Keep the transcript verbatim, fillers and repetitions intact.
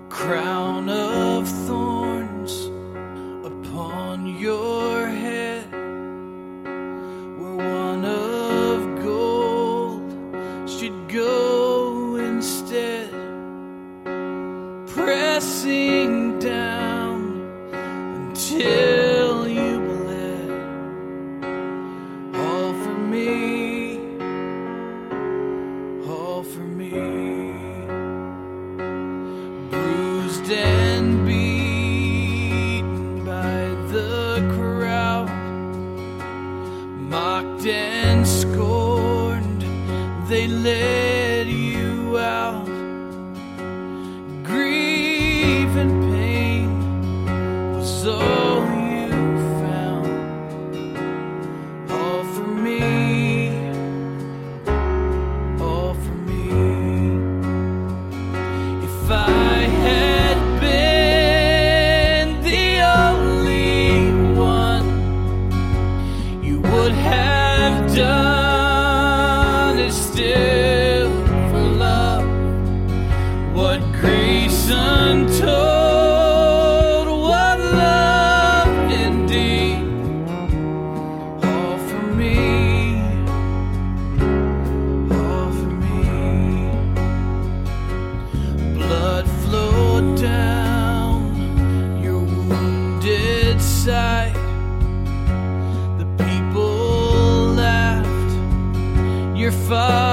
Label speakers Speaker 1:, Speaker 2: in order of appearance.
Speaker 1: crown of thorns upon your head where one of gold should go instead, pressing down until you bled. All for me, all for me. Bruised and beaten by the crowd, mocked and scorned, they led you out. Grief and pain was all you found. All for me, all for me. If I had been the only one, you would have done it still for love. What grace untold, what love indeed. All for me, all for me. Blood flowed down your wounded side. The people laughed, your father